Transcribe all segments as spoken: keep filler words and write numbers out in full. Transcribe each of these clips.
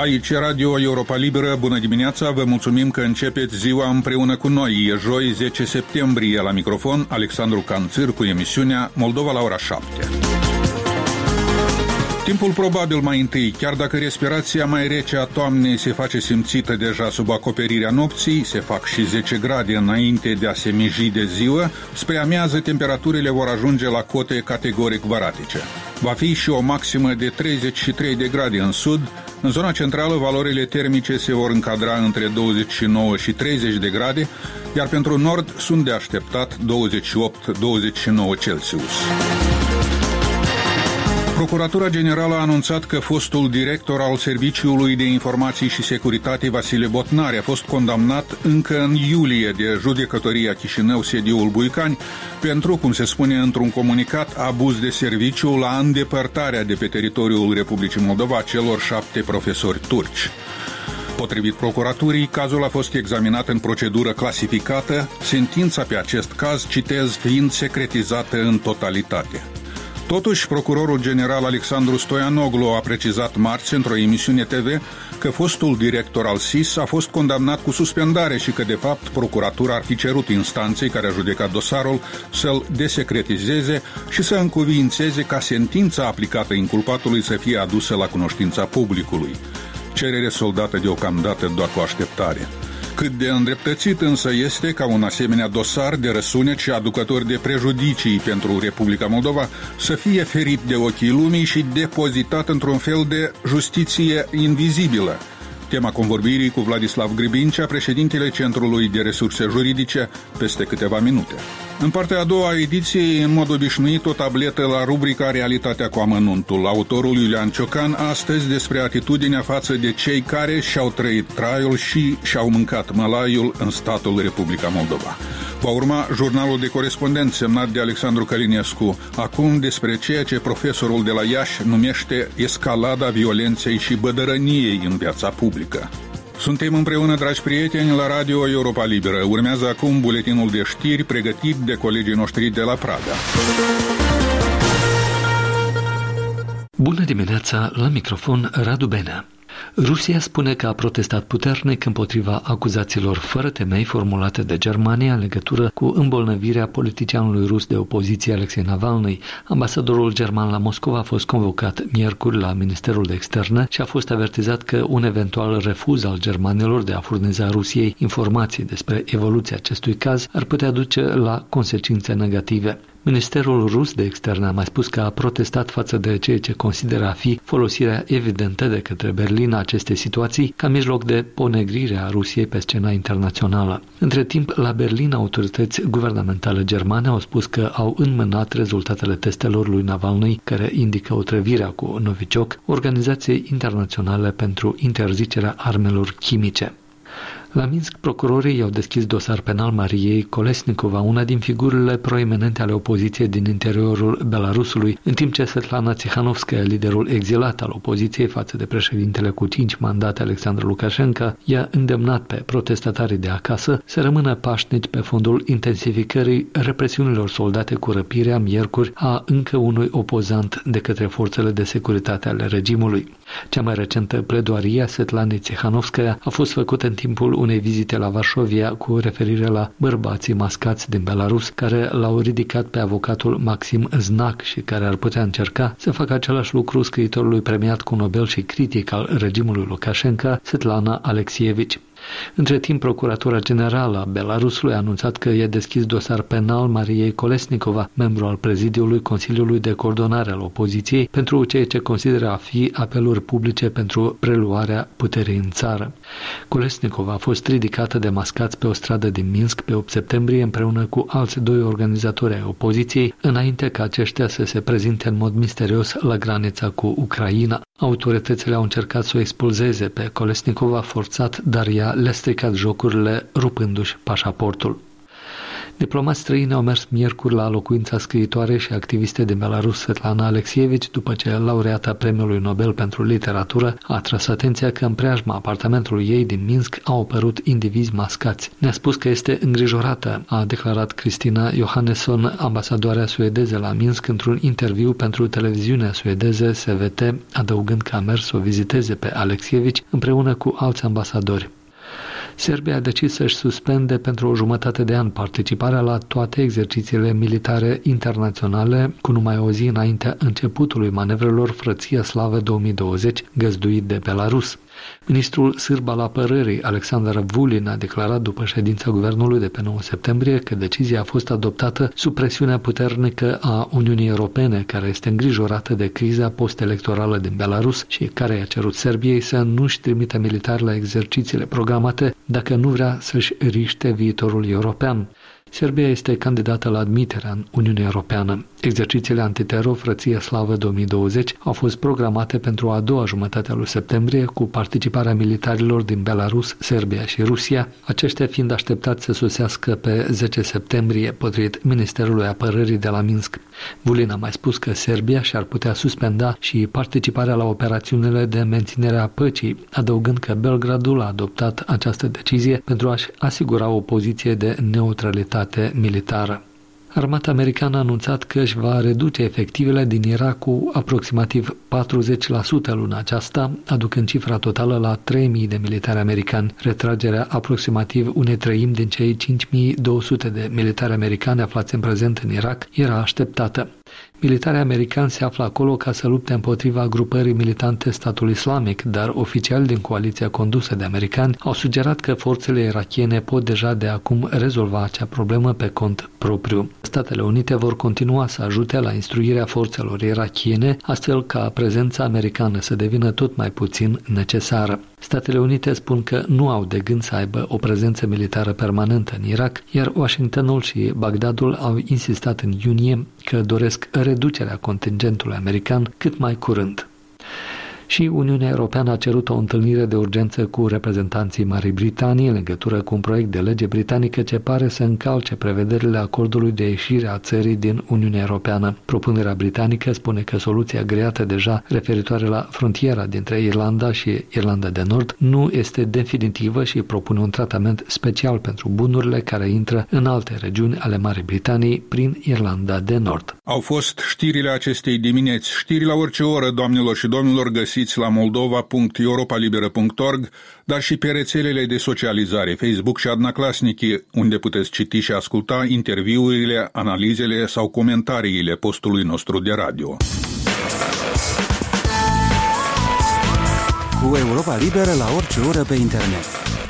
Aici e Radio Europa Liberă, bună dimineața, vă mulțumim că începeți ziua împreună cu noi. E joi, zece septembrie, la microfon Alexandru Canțir cu emisiunea Moldova la ora șapte. Timpul probabil mai întâi, chiar dacă respirația mai rece a toamnei se face simțită deja sub acoperirea nopții, se fac și zece grade înainte de a se miji de ziua, spre amiază temperaturile vor ajunge la cote categoric varatice. Va fi și o maximă de treizeci și trei de grade în sud. În zona centrală, valorile termice se vor încadra între douăzeci și nouă și treizeci de grade, iar pentru nord sunt de așteptat douăzeci și opt douăzeci și nouă Celsius. Procuratura Generală a anunțat că fostul director al Serviciului de Informații și Securitate Vasile Botnari a fost condamnat încă în iulie de Judecătoria Chișinău, sediul Buicani, pentru, cum se spune într-un comunicat, abuz de serviciu la îndepărtarea de pe teritoriul Republicii Moldova celor șapte profesori turci. Potrivit procuraturii, cazul a fost examinat în procedură clasificată, sentința pe acest caz, citez, fiind secretizată în totalitate. Totuși, procurorul general Alexandru Stoianoglu a precizat marți într-o emisiune T V că fostul director al S I S a fost condamnat cu suspendare și că, de fapt, procuratura ar fi cerut instanței care a judecat dosarul să-l desecretizeze și să încuviințeze ca sentința aplicată inculpatului să fie adusă la cunoștința publicului. Cerere soldată deocamdată doar cu așteptare. Cât de îndreptățit însă este ca un asemenea dosar de răsunet și aducător de prejudicii pentru Republica Moldova să fie ferit de ochii lumii și depozitat într-un fel de justiție invizibilă. Tema convorbirii cu Vladislav Gribincea, președintele Centrului de Resurse Juridice, peste câteva minute. În partea a doua a ediției, în mod obișnuit, o tabletă la rubrica Realitatea cu amănuntul. Autorul Iulian Ciocan astăzi despre atitudinea față de cei care și-au trăit traiul și și-au mâncat mălaiul în statul Republica Moldova. Va urma jurnalul de corespondent semnat de Alexandru Călinescu, acum despre ceea ce profesorul de la Iași numește escalada violenței și bădărăniei în viața publică. Suntem împreună, dragi prieteni, la Radio Europa Liberă. Urmează acum buletinul de știri pregătit de colegii noștri de la Praga. Bună dimineața, la microfon Radu Benea. Rusia spune că a protestat puternic împotriva acuzațiilor fără temei formulate de Germania în legătură cu îmbolnăvirea politicianului rus de opoziție Alexei Navalny. Ambasadorul german la Moscova a fost convocat miercuri la Ministerul de Externe și a fost avertizat că un eventual refuz al germanilor de a furniza Rusiei informații despre evoluția acestui caz ar putea duce la consecințe negative. Ministerul rus de externe a mai spus că a protestat față de ceea ce consideră a fi folosirea evidentă de către Berlin a acestei situații ca mijloc de ponegrire a Rusiei pe scena internațională. Între timp, la Berlin, autorități guvernamentale germane au spus că au înmânat rezultatele testelor lui Navalny, care indică otrăvirea cu Novichok, organizației internaționale pentru interzicerea armelor chimice. La Minsk, procurorii i-au deschis dosar penal Mariei Kolesnikova, una din figurile proeminente ale opoziției din interiorul Belarusului, în timp ce Svetlana Tsikhanovskaya, liderul exilat al opoziției față de președintele cu cinci mandate Alexandru Lukashenko, i-a îndemnat pe protestatarii de acasă să rămână pașnici pe fondul intensificării represiunilor soldate cu răpirea miercuri a încă unui opozant de către forțele de securitate ale regimului. Cea mai recentă pledoarie a Svetlanei Tsikhanovskaya a fost făcută în timpul unei vizite la Varșovia cu referire la bărbații mascați din Belarus care l-au ridicat pe avocatul Maxim Znac și care ar putea încerca să facă același lucru scriitorului premiat cu Nobel și critic al regimului Lukashenko, Svetlana Alexievich. Între timp, Procuratura Generală a Belarusului a anunțat că i-a deschis dosar penal Mariei Kolesnikova, membru al prezidiului Consiliului de Coordonare al opoziției, pentru ceea ce consideră a fi apeluri publice pentru preluarea puterii în țară. Kolesnikova a fost ridicată de mascați pe o stradă din Minsk pe opt septembrie împreună cu alți doi organizatori ai opoziției, înainte ca aceștia să se prezinte în mod misterios la granița cu Ucraina. Autoritățile au încercat să o expulzeze pe Kolesnikova forțat, dar ea le-a stricat jocurile rupându-și pașaportul. Diplomați străini au mers miercuri la locuința scriitoare și activiste din Belarus Svetlana Alexievich, după ce laureata Premiului Nobel pentru Literatură a atras atenția că în preajma apartamentului ei din Minsk au apărut indivizi mascați. Ne-a spus că este îngrijorată, a declarat Cristina Johannesson, ambasadoarea suedeză la Minsk, într-un interviu pentru televiziunea suedeză S V T, adăugând că a mers să o viziteze pe Alexievich împreună cu alți ambasadori. Serbia a decis să-și suspende pentru o jumătate de an participarea la toate exercițiile militare internaționale, cu numai o zi înaintea începutului manevrelor Frăția Slavă două mii douăzeci, găzduit de Belarus. Ministrul sârb al apărării, Aleksandar Vulin, a declarat după ședința guvernului de pe nouă septembrie că decizia a fost adoptată sub presiunea puternică a Uniunii Europene, care este îngrijorată de criza post-electorală din Belarus și care i-a cerut Serbiei să nu-și trimită militari la exercițiile programate dacă nu vrea să-și riște viitorul european. Serbia este candidată la admiterea în Uniunea Europeană. Exercițiile antiteror Frăția Slavă două mii douăzeci au fost programate pentru a doua jumătate a lui septembrie, cu participarea militarilor din Belarus, Serbia și Rusia, aceștia fiind așteptați să sosească pe zece septembrie, potrivit Ministerului Apărării de la Minsk. Vulin a mai spus că Serbia și-ar putea suspenda și participarea la operațiunile de menținere a păcii, adăugând că Belgradul a adoptat această decizie pentru a-și asigura o poziție de neutralitate militară. Armata americană a anunțat că își va reduce efectivele din Irak cu aproximativ patruzeci la sută luna aceasta, aducând cifra totală la trei mii de militari americani. Retragerea aproximativ unei treimi din cei cinci mii două sute de militari americani aflați în prezent în Irak era așteptată. Militarii americani se află acolo ca să lupte împotriva grupării militante Statul Islamic, dar oficiali din coaliția condusă de americani au sugerat că forțele irakiene pot deja de acum rezolva acea problemă pe cont propriu. Statele Unite vor continua să ajute la instruirea forțelor irakiene, astfel ca prezența americană să devină tot mai puțin necesară. Statele Unite spun că nu au de gând să aibă o prezență militară permanentă în Irak, iar Washingtonul și Bagdadul au insistat în iunie că doresc reducerea contingentului american cât mai curând. Și Uniunea Europeană a cerut o întâlnire de urgență cu reprezentanții Marii Britanii în legătură cu un proiect de lege britanică ce pare să încalce prevederile acordului de ieșire a țării din Uniunea Europeană. Propunerea britanică spune că soluția agreată deja referitoare la frontiera dintre Irlanda și Irlanda de Nord nu este definitivă și propune un tratament special pentru bunurile care intră în alte regiuni ale Marii Britanii prin Irlanda de Nord. Au fost știrile acestei dimineți. Știri la orice oră, doamnelor și domnilor, găsiți la moldova punct europa liberă punct org, dar și pe rețelele de socializare, Facebook și Odnoklassniki, unde puteți citi și asculta interviurile, analizele sau comentariile postului nostru de radio. Cu Europa Liberă la orice oră pe internet.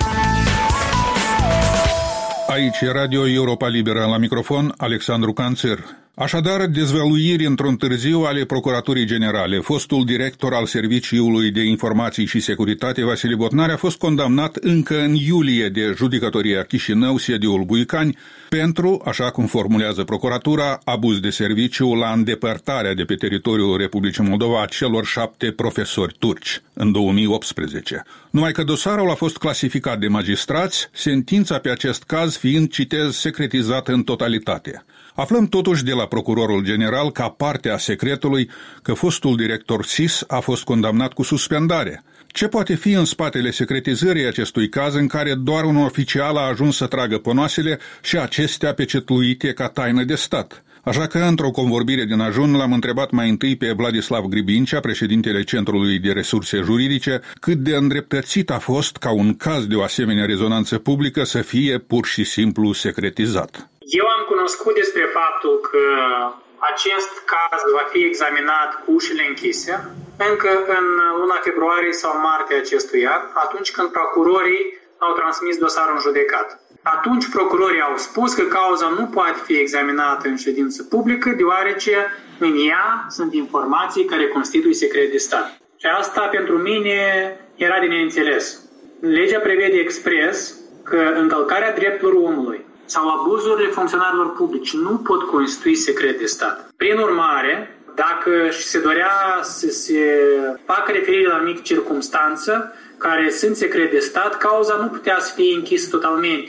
Aici e Radio Europa Liberă, la microfon Alexandru Canțer. Așadar, dezvăluiri într-un târziu ale Procuraturii Generale. Fostul director al Serviciului de Informații și Securitate, Vasile Botnari, a fost condamnat încă în iulie de Judecătoria Chișinău, sediul Buicani, pentru, așa cum formulează Procuratura, abuz de serviciu la îndepărtarea de pe teritoriul Republicii Moldova a celor șapte profesori turci în două mii optsprezece. Numai că dosarul a fost clasificat de magistrați, sentința pe acest caz fiind, citez, secretizată în totalitate. Aflăm totuși de la procurorul general, ca parte a secretului, că fostul director S I S a fost condamnat cu suspendare. Ce poate fi în spatele secretizării acestui caz în care doar un oficial a ajuns să tragă ponoasele și acestea pecetluite ca taină de stat? Așa că, într-o convorbire din ajun, l-am întrebat mai întâi pe Vladislav Gribincea, președintele Centrului de Resurse Juridice, cât de îndreptățit a fost ca un caz de o asemenea rezonanță publică să fie pur și simplu secretizat. Eu am cunoscut despre faptul că acest caz va fi examinat cu ușile închise încă în luna februarie sau martie acestui an, atunci când procurorii au transmis dosarul în judecată. Atunci procurorii au spus că cauza nu poate fi examinată în ședință publică, deoarece în ea sunt informații care constituie secret de stat. Și asta pentru mine era de neînțeles. Legea prevede expres că încălcarea drepturilor omului sau abuzurile funcționarilor publici nu pot constitui secret de stat. Prin urmare, dacă se dorea să se facă referire la anumite circumstanță care sunt secret de stat, cauza nu putea să fie închisă totalmente.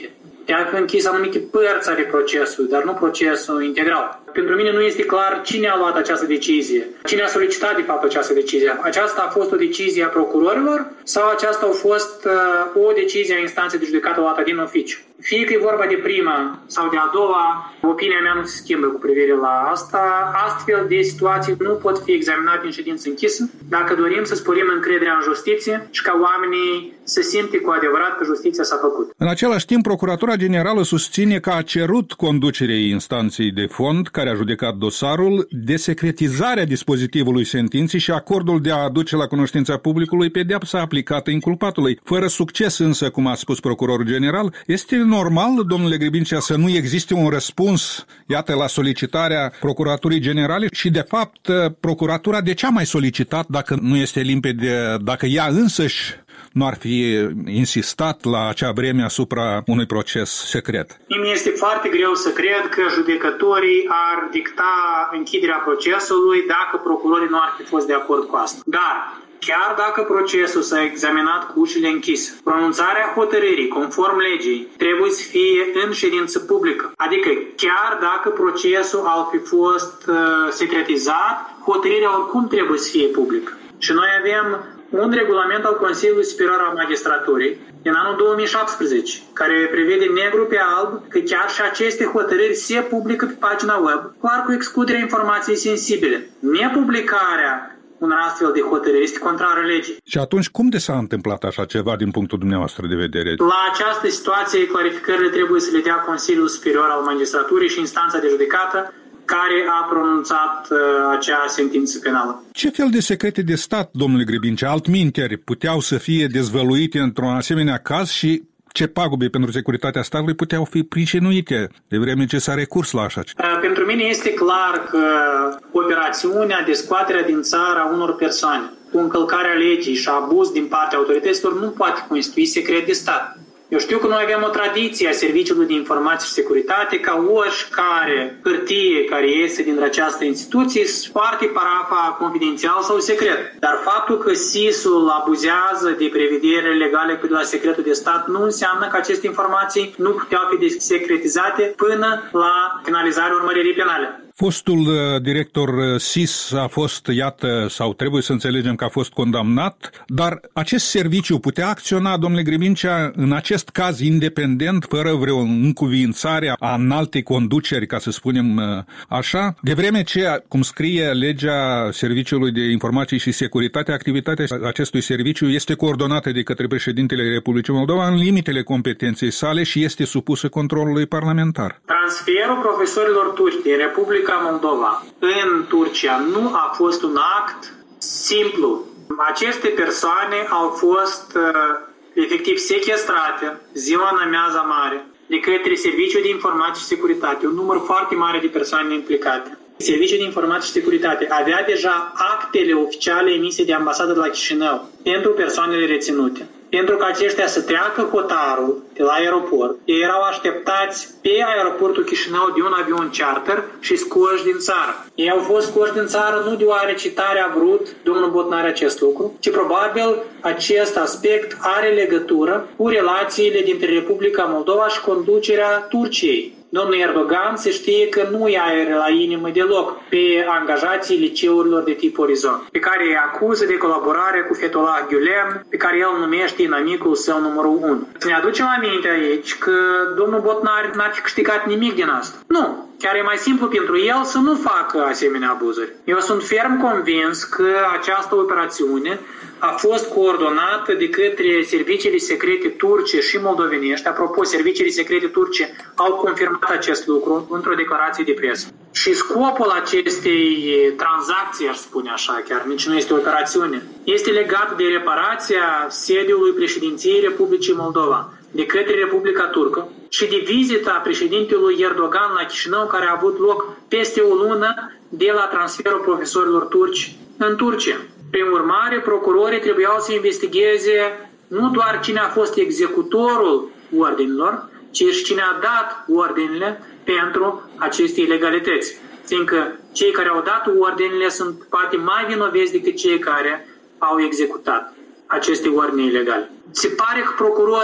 de a fi închis anumite părți ale procesului, dar nu procesul integral. Pentru mine nu este clar cine a luat această decizie, cine a solicitat de fapt această decizie. Aceasta a fost o decizie a procurorilor sau aceasta a fost uh, o decizie a instanței de judecată luată din oficiu. Fie că e vorba de prima sau de a doua, opinia mea nu se schimbă cu privire la asta. Astfel de situații nu pot fi examinate în ședință închisă dacă dorim să sporim încrederea în justiție și ca oamenii să simte cu adevărat că justiția s-a făcut. În același timp, Procuratura Generală susține că a cerut conducerii instanței de fond care a judecat dosarul desecretizarea dispozitivului sentinței și acordul de a aduce la cunoștința publicului pedeapsa aplicată inculpatului. Fără succes însă, cum a spus procurorul general, este normal, domnule Gribincea, să nu existe un răspuns, iată, la solicitarea Procuraturii Generale și, de fapt, Procuratura de ce a mai solicitat dacă nu este limpede, dacă ea însăși nu ar fi insistat la acea vreme asupra unui proces secret? Mie este foarte greu să cred că judecătorii ar dicta închiderea procesului dacă procurorii nu ar fi fost de acord cu asta. Dar chiar dacă procesul s-a examinat cu ușile închise, pronunțarea hotărârii conform legii trebuie să fie în ședință publică. Adică chiar dacă procesul ar fi fost uh, secretizat, hotărârea oricum trebuie să fie publică. Și noi avem un regulament al Consiliului Superior al Magistraturii din anul două mii șaptesprezece, care prevede negru pe alb că chiar și aceste hotărâri se publică pe pagina web, clar cu excluderea informației sensibile. Nepublicarea unor astfel de hotărâri este contrară legii. Și atunci cum de s-a întâmplat așa ceva din punctul dumneavoastră de vedere? La această situație, clarificările trebuie să le dea Consiliul Superior al Magistraturii și instanța de judecată care a pronunțat uh, acea sentință penală. Ce fel de secrete de stat, domnule Gribincea, altminteri puteau să fie dezvăluite într-un asemenea caz și ce pagube pentru securitatea statului puteau fi pricinuite de vreme ce s-a recurs la așa ceva? Uh, pentru mine este clar că operațiunea de scoatere din țară a unor persoane cu încălcarea legii și abuz din partea autorităților nu poate constitui secret de stat. Eu știu că noi avem o tradiție a Serviciului de Informații și Securitate ca oricare hârtie care iese din această instituție să poarte parafa confidențial sau secret. Dar faptul că S I S-ul abuzează de prevederile legale cu de la secretul de stat nu înseamnă că aceste informații nu puteau fi secretizate până la finalizarea urmăririi penale. Fostul director S I S a fost, iată, sau trebuie să înțelegem că a fost condamnat, dar acest serviciu putea acționa, domnule Gribincea, în acest caz independent, fără vreo încuviințare a înaltei conduceri, ca să spunem așa, de vreme ce, cum scrie legea Serviciului de Informații și Securitate, activitatea acestui serviciu este coordonată de către președintele Republicii Moldova în limitele competenței sale și este supusă controlului parlamentar. Transferul profesorilor turci din Republica Moldova în Turcia nu a fost un act simplu. Aceste persoane au fost uh, efectiv sechestrate ziua în amiaza mare de către Serviciul de Informații și Securitate, un număr foarte mare de persoane implicate. Serviciul de Informații și Securitate avea deja actele oficiale emise de ambasadă de la Chișinău pentru persoanele reținute. Pentru că aceștia să treacă hotarul de la aeroport, ei erau așteptați pe aeroportul Chișinău de un avion charter și scoși din țară. Ei au fost scoși din țară nu deoarece tare a vrut domnul Botnar acest lucru, ci probabil acest aspect are legătură cu relațiile dintre Republica Moldova și conducerea Turciei. Domnul Erdogan se știe că nu i are la inimă deloc pe angajații liceurilor de tip Orizont, pe care îi acuză de colaborare cu Fethullah Gülen, pe care el numește inamicul său numărul unu. Să ne aducem aminte aici că domnul Botnar n-ar fi câștigat nimic din asta. Nu. Chiar e mai simplu pentru el să nu facă asemenea abuzuri. Eu sunt ferm convins că această operațiune a fost coordonată de către serviciile secrete turce și moldovenești. Apropo, serviciile secrete turce au confirmat acest lucru într-o declarație de presă. Și scopul acestei tranzacții, aș spune așa, chiar nici nu este o operațiune, este legat de reparația sediului președinției Republicii Moldova de către Republica Turcă și de vizita președintelui Erdogan la Chișinău, care a avut loc peste o lună de la transferul profesorilor turci în Turcia. Prin urmare, procurorii trebuiau să investigheze nu doar cine a fost executorul ordinilor, ci și cine a dat ordinile pentru aceste ilegalități. Fiindcă cei care au dat ordinile sunt poate mai vinoveți decât cei care au executat aceste ordine ilegale. Se pare că procurorii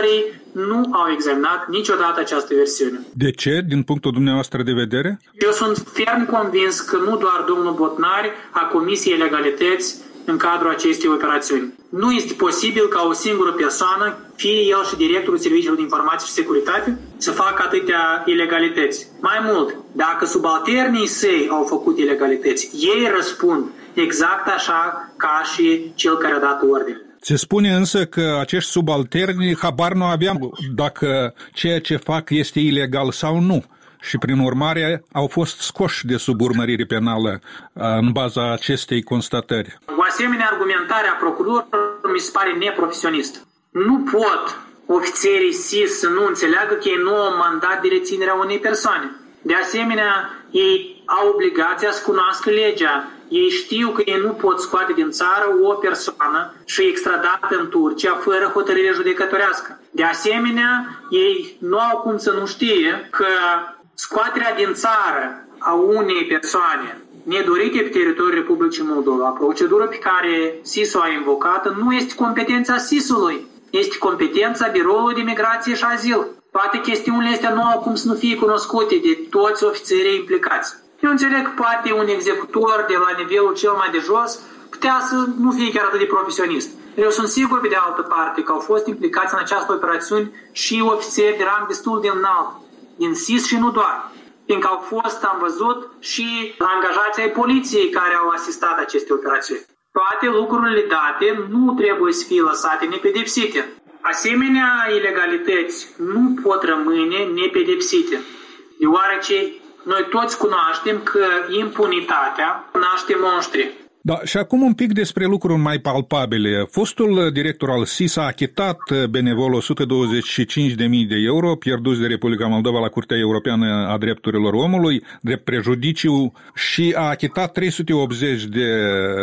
nu au examinat niciodată această versiune. De ce, din punctul dumneavoastră de vedere? Eu sunt ferm convins că nu doar domnul Botnari a comis ilegalități în cadrul acestei operațiuni. Nu este posibil ca o singură persoană, fie el și directorul Serviciului de Informații și Securitate, să facă atâtea ilegalități. Mai mult, dacă subalternii săi au făcut ilegalități, ei răspund exact așa ca și cel care a dat ordine. Se spune însă că acești subalterni habar nu aveau dacă ceea ce fac este ilegal sau nu. Și prin urmare au fost scoși de sub urmărire penală în baza acestei constatări. O asemenea argumentare a procurorului mi se pare neprofesionistă. Nu pot ofițerii S I S să nu înțeleagă că ei nu au mandat de reținere a unei persoane. De asemenea, ei au obligația să cunoască legea. Ei știu că ei nu pot scoate din țară o persoană și extradată în Turcia fără hotărâre judecătorească. De asemenea, ei nu au cum să nu știe că scoaterea din țară a unei persoane nedorite pe teritoriul Republicii Moldova, procedură pe care S I S-ul a invocată, nu este competența S I S-ului, este competența Biroului de Migrație și Azil. Toate chestiunile astea nu au cum să nu fie cunoscute de toți ofițerii implicați. Eu înțeleg că poate un executor de la nivelul cel mai de jos putea să nu fie chiar atât de profesionist. Eu sunt sigur, pe de altă parte, că au fost implicați în această operațiune și ofițeri de rang destul de înalt, din S I S și nu doar. Fiindcă au fost, am văzut, și angajații ai poliției care au asistat aceste operațiuni. Toate lucrurile date nu trebuie să fie lăsate nepedepsite. Asemenea ilegalități nu pot rămâne nepedepsite, deoarece noi toți cunoaștem că impunitatea naște monștri. Da, și acum un pic despre lucruri mai palpabile. Fostul director al S I S a achitat benevol o sută douăzeci și cinci de mii de euro pierduți de Republica Moldova la Curtea Europeană a Drepturilor Omului, drept prejudiciu, și a achitat trei sute optzeci de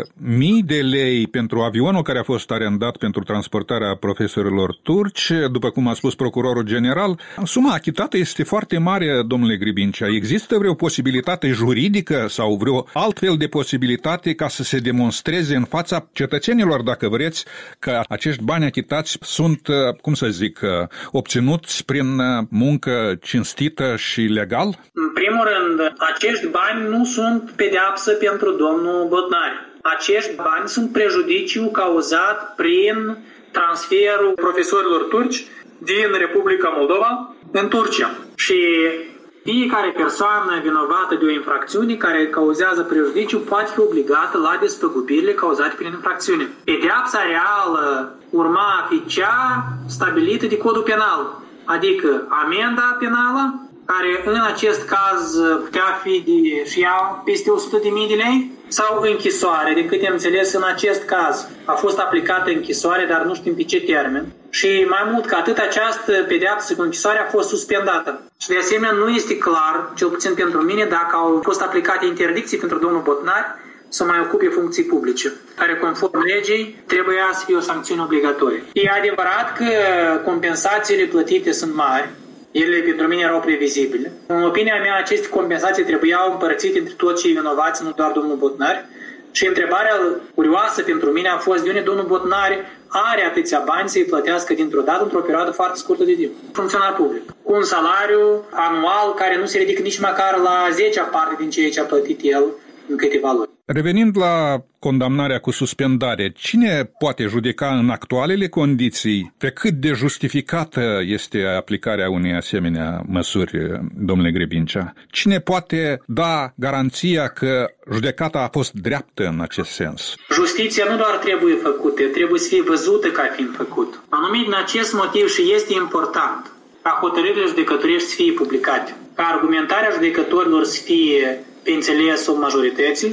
mii de lei pentru avionul care a fost arendat pentru transportarea profesorilor turci. După cum a spus procurorul general, suma achitată este foarte mare, domnule Gribincea. Există vreo posibilitate juridică sau vreo altfel de posibilitate ca să se demonstreze în fața cetățenilor, dacă vreți, că acești bani achitați sunt, cum să zic, obținuți prin muncă cinstită și legal? În primul rând, acești bani nu sunt pedeapsă pentru domnul Botnari. Acești bani sunt prejudiciu cauzat prin transferul profesorilor turci din Republica Moldova în Turcia. Și fiecare persoană vinovată de o infracțiune care cauzează prejudiciu poate fi obligată la despăgubirile cauzate prin infracțiune. Pedeapsa reală urma a fi cea stabilită de codul penal, adică amenda penală, care în acest caz putea fi de și ea peste o sută de mii de lei, sau închisoare. Din câte am înțeles, în acest caz a fost aplicată închisoare, dar nu știm pe ce termen. Și mai mult ca atât, această pedeapsă cu închisoare a fost suspendată. Și de asemenea nu este clar, cel puțin pentru mine, dacă au fost aplicate interdicții pentru domnul Botnari să mai ocupe funcții publice, care conform legii trebuia să fie o sancțiune obligatorie. E adevărat că compensațiile plătite sunt mari, ele pentru mine erau previzibile. În opinia mea, aceste compensații trebuiau împărțite între toți cei vinovați, nu doar domnul Botnari. Și întrebarea curioasă pentru mine a fost de unde domnul Botnari are atâția bani să-i plătească dintr-o dată într-o perioadă foarte scurtă de timp. Funcționar public, cu un salariu anual care nu se ridică nici măcar la zecea parte din ceea ce a plătit el în câteva luni. Revenind la condamnarea cu suspendare, cine poate judeca în actualele condiții pe cât de justificată este aplicarea unei asemenea măsuri, domnule Gribincea? Cine poate da garanția că judecata a fost dreaptă în acest sens? Justiția nu doar trebuie făcută, trebuie să fie văzută ca fiind făcut. Anume din acest motiv și este important ca hotărârile judecătorești să fie publicate, ca argumentarea judecătorilor să fie pe înțelesul majorității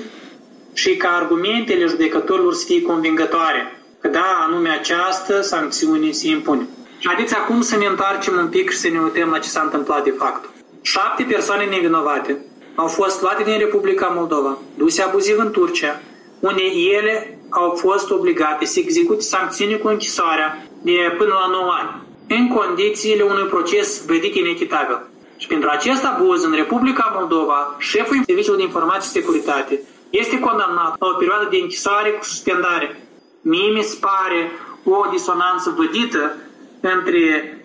și ca argumentele judecătorilor să fie convingătoare, că da, anume această sancțiune se impune. Și haideți acum să ne întoarcem un pic și să ne uităm la ce s-a întâmplat de fapt. Șapte persoane nevinovate au fost luate din Republica Moldova, duse abuziv în Turcia, unde ele au fost obligate să execute sancțiuni cu închisoarea de până la nouă ani, în condițiile unui proces vădit inechitabil. Și pentru acest abuz în Republica Moldova, șeful Serviciului de Informații și Securitate este condamnat la o perioadă de închisoare cu suspendare. Mie mi se pare o disonanță vădită între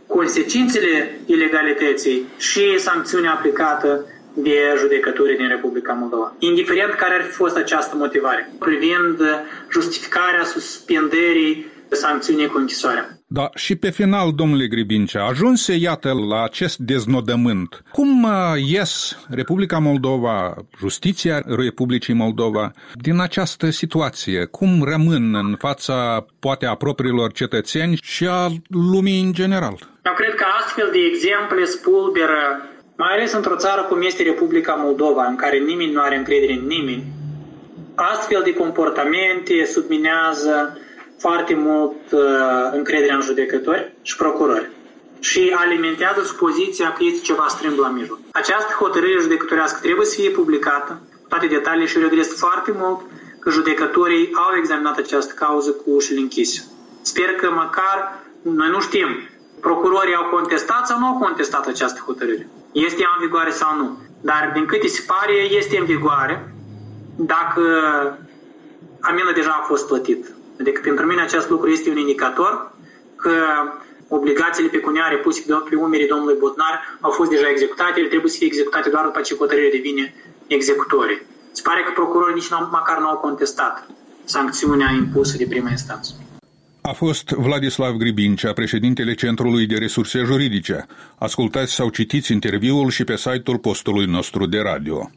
consecințele ilegalității și sancțiunea aplicată de judecătorii din Republica Moldova. Indiferent care ar fi fost această motivare, privind justificarea suspendării sancțiunii cu închisoarea. Da, și pe final, domnule Gribincea, ajunse, iată, la acest deznodământ. Cum ies Republica Moldova, justiția Republicii Moldova, din această situație? Cum rămân în fața, poate, a propriilor cetățeni și a lumii în general? Eu cred că astfel de exemple spulberă, mai ales într-o țară cum este Republica Moldova, în care nimeni nu are încredere în nimeni, astfel de comportamente subminează foarte mult uh, încrederea în judecători și procurori și alimentează supoziția că este ceva strâmb la mijloc. Această hotărâre judecătorească trebuie să fie publicată, toate detaliile, și regret foarte mult că judecătorii au examinat această cauză cu ușile închise. Sper că măcar, noi nu știm, procurorii au contestat sau nu au contestat această hotărâre. Este ea în vigoare sau nu. Dar din câte se pare, este în vigoare dacă amena deja a fost plătită. Adică pentru mine acest lucru este un indicator că obligațiile pecuniare puse pe umerii domnului Botnar au fost deja executate, ele trebuie să fie executate doar după ce hotărârea devine executorie. Se pare că procurorii nici măcar nu au contestat sancțiunea impusă de prima instanță. A fost Vladislav Gribincea, președintele Centrului de Resurse Juridice. Ascultați sau citiți interviul și pe site-ul postului nostru de radio.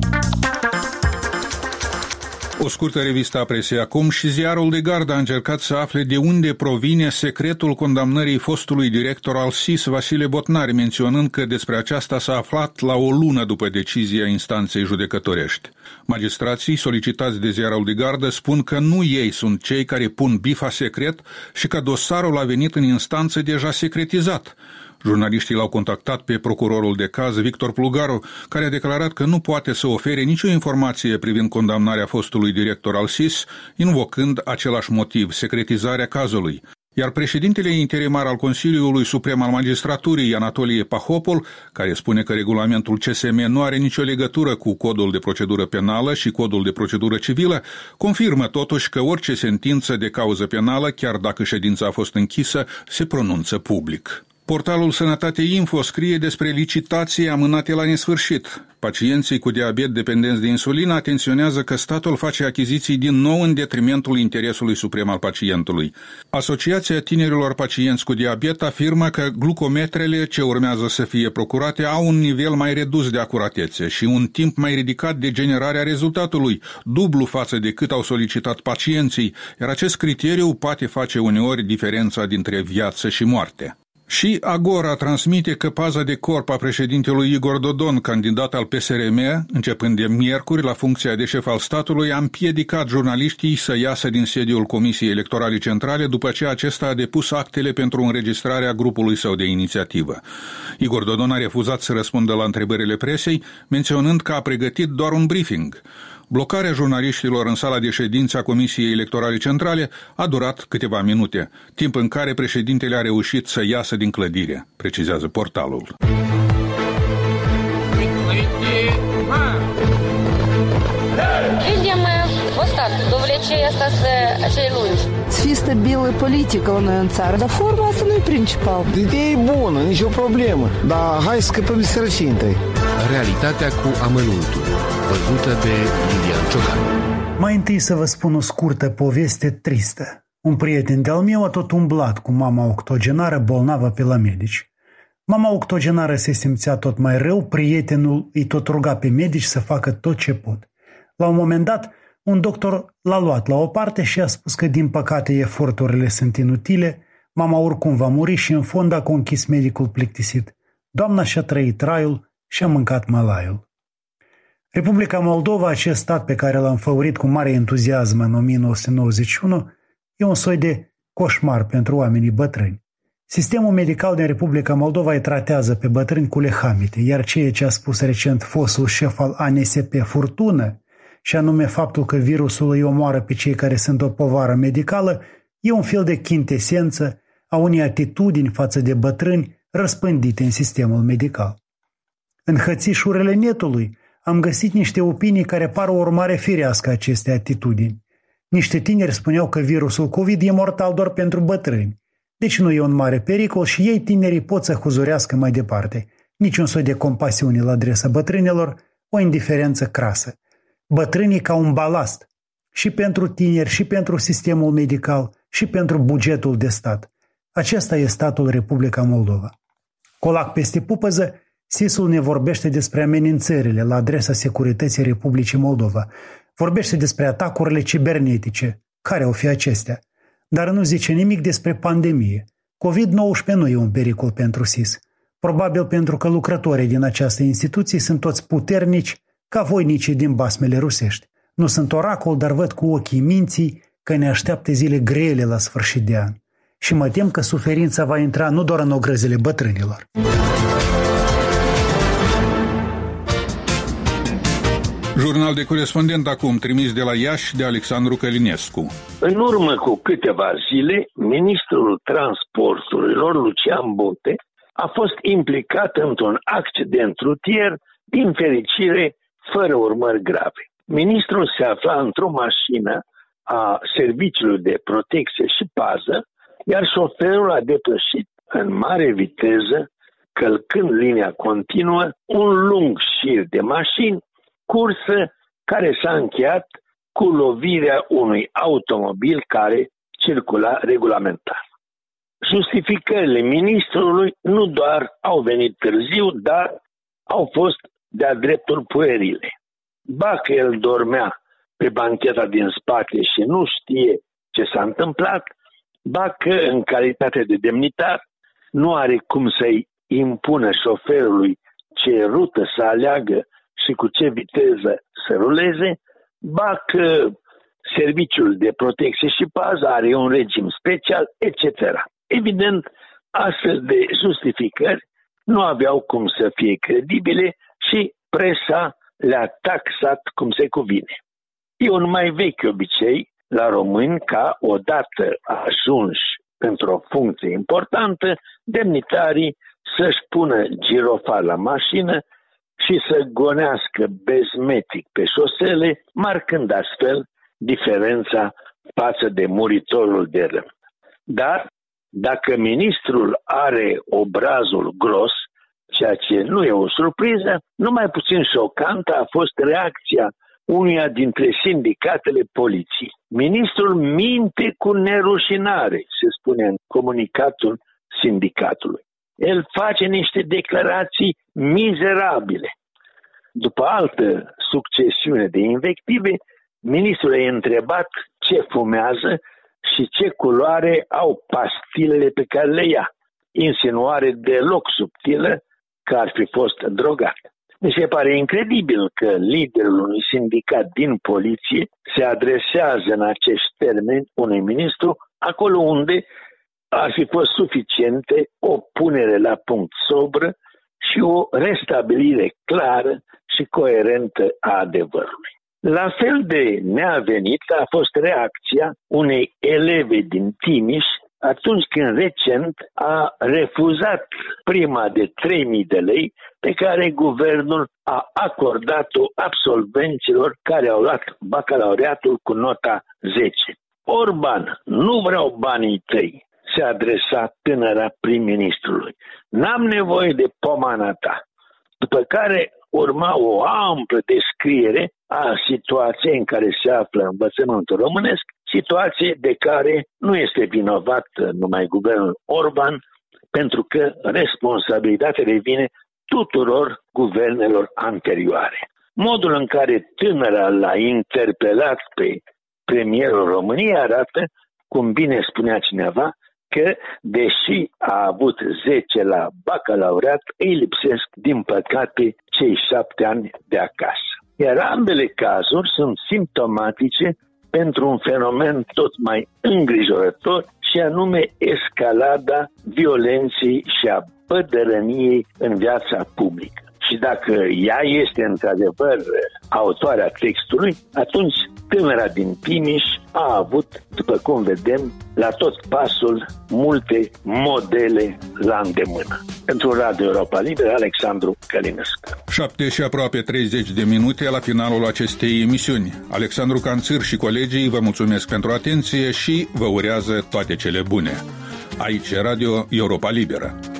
O scurtă revistă a presei acum și ziarul de gardă a încercat să afle de unde provine secretul condamnării fostului director al S I S, Vasile Botnar, menționând că despre aceasta s-a aflat la o lună după decizia instanței judecătorești. Magistrații, solicitați de ziarul de gardă, spun că nu ei sunt cei care pun bifa secret și că dosarul a venit în instanță deja secretizat. Jurnaliștii l-au contactat pe procurorul de caz, Victor Plugaru, care a declarat că nu poate să ofere nicio informație privind condamnarea fostului director al S I S, invocând același motiv, secretizarea cazului. Iar președintele interimar al Consiliului Suprem al Magistraturii, Anatolie Pahopol, care spune că regulamentul C S M nu are nicio legătură cu codul de procedură penală și codul de procedură civilă, confirmă totuși că orice sentință de cauză penală, chiar dacă ședința a fost închisă, se pronunță public. Portalul Sănătate Info scrie despre licitații amânate la nesfârșit. Pacienții cu diabet dependenți de insulină atenționează că statul face achiziții din nou în detrimentul interesului suprem al pacientului. Asociația Tinerilor Pacienți cu Diabet afirmă că glucometrele ce urmează să fie procurate au un nivel mai redus de acuratețe și un timp mai ridicat de generarea rezultatului, dublu față de cât au solicitat pacienții, iar acest criteriu poate face uneori diferența dintre viață și moarte. Și Agora transmite că paza de corp a președintelui Igor Dodon, candidat al P S R M, începând de miercuri la funcția de șef al statului, a împiedicat jurnaliștii să iasă din sediul Comisiei Electorale Centrale după ce acesta a depus actele pentru înregistrarea grupului său de inițiativă. Igor Dodon a refuzat să răspundă la întrebările presei, menționând că a pregătit doar un briefing. Blocarea jurnaliștilor în sala de ședință a Comisiei Electorale Centrale a durat câteva minute, timp în care președintele a reușit să iasă din clădire, precizează portalul. Людям устав до влечей остаться acei lungi. Să fie stabilă politică la noi în țară, dar forma asta nu e principal. Ideea e bună, nicio problemă, dar hai să scăpăm de sărăcie întâi. Realitatea cu amănuntul, văzută de Lilian Ciocan. Mai întâi să vă spun o scurtă poveste tristă. Un prieten de-al meu a tot umblat cu mama octogenară bolnavă pe la medici. Mama octogenară se simțea tot mai rău, prietenul îi tot ruga pe medici să facă tot ce pot. La un moment dat, un doctor l-a luat la o parte și a spus că din păcate eforturile sunt inutile, mama oricum va muri și în fond a conchis medicul plictisit. Doamna și-a trăit traiul și a mâncat malaiul. Republica Moldova, acest stat pe care l-am făurit cu mare entuziasm în o mie nouă sute nouăzeci și unu, e un soi de coșmar pentru oamenii bătrâni. Sistemul medical din Republica Moldova îi tratează pe bătrâni cu lehamite, iar ceea ce a spus recent fostul șef al A N S P Furtună, și anume faptul că virusul îi omoară pe cei care sunt o povară medicală, e un fel de chintesență a unei atitudini față de bătrâni răspândite în sistemul medical. În hățișurile netului am găsit niște opinii care par o urmare firească a acestei atitudini. Niște tineri spuneau că virusul COVID e mortal doar pentru bătrâni. Deci nu e un mare pericol și ei, tinerii, pot să huzurească mai departe. Niciun soi de compasiune la adresa bătrânilor, o indiferență crasă. Bătrânii ca un balast, și pentru tineri, și pentru sistemul medical, și pentru bugetul de stat. Acesta e statul Republica Moldova. Colac peste pupăză, S I S-ul ne vorbește despre amenințările la adresa securității Republicii Moldova. Vorbește despre atacurile cibernetice. Care au fi acestea? Dar nu zice nimic despre pandemie. covid nouăsprezece nu e un pericol pentru S I S. Probabil pentru că lucrătorii din această instituție sunt toți puternici ca voinicii din basmele rusești. Nu sunt oracol, dar văd cu ochii minții că ne așteaptă zile grele la sfârșit de an. Și mă tem că suferința va intra nu doar în ogrăzile bătrânilor. Jurnal de corespondent acum, trimis de la Iași de Alexandru Călinescu. În urmă cu câteva zile, ministrul transporturilor, Lucian Bote, a fost implicat într-un accident rutier, din fericire, fără urmări grave. Ministrul se afla într-o mașină a Serviciului de Protecție și Pază, iar șoferul a depășit în mare viteză, călcând linia continuă, un lung șir de mașini, cursă care s-a încheiat cu lovirea unui automobil care circula regulamentar. Justificările ministrului nu doar au venit târziu, dar au fost de-a dreptul puerile. Ba că el dormea pe bancheta din spate și nu știe ce s-a întâmplat, ba că în calitate de demnitar nu are cum să-i impună șoferului ce rută să aleagă și cu ce viteză să ruleze, ba că Serviciul de Protecție și Pază are un regim special, et cetera. Evident, astfel de justificări nu aveau cum să fie credibile și presa le-a taxat cum se cuvine. E un mai vechi obicei la români ca, odată ajunși într-o funcție importantă, demnitarii să-și pună girofar la mașină și să gonească bezmetic pe șosele, marcând astfel diferența față de muritorul de rând. Dar, dacă ministrul are obrazul gros, ceea ce nu e o surpriză, numai puțin șocantă a fost reacția unuia dintre sindicatele poliției. Ministrul minte cu nerușinare, se spune în comunicatul sindicatului. El face niște declarații mizerabile. După altă succesiune de invective, ministrul e întrebat ce fumează și ce culoare au pastilele pe care le ia. Insinuare deloc subtilă că ar fi fost drogat. Mi se pare incredibil că liderul unui sindicat din poliție se adresează în acești termeni unui ministru acolo unde ar fi fost suficiente o punere la punct sobră și o restabilire clară și coerentă a adevărului. La fel de neavenit a fost reacția unei eleve din Timiș atunci când recent a refuzat prima de trei mii de lei pe care guvernul a acordat-o absolvenților care au luat bacalaureatul cu nota zece. Orban, nu vreau banii tăi, se adresa tânăra prim-ministrului. N-am nevoie de pomana ta. După care urma o amplă descriere a situației în care se află învățământul românesc, situație de care nu este vinovat numai guvernul Orban, pentru că responsabilitatea revine tuturor guvernelor anterioare. Modul în care tânăra l-a interpelat pe premierul României arată, cum bine spunea cineva, că, deși a avut zece la bacalaureat, îi lipsesc, din păcate, cei șapte ani de acasă. Iar ambele cazuri sunt simptomatice pentru un fenomen tot mai îngrijorător și anume escalada violenței și a bădărăniei în viața publică. Și dacă ea este într-adevăr autoarea textului, atunci tânăra din Timiș a avut, după cum vedem, la tot pasul multe modele la îndemână. Pentru Radio Europa Liberă, Alexandru Călinescu. Șapte și aproape treizeci de minute la finalul acestei emisiuni. Alexandru Canțir și colegii vă mulțumesc pentru atenție și vă urează toate cele bune. Aici Radio Europa Liberă.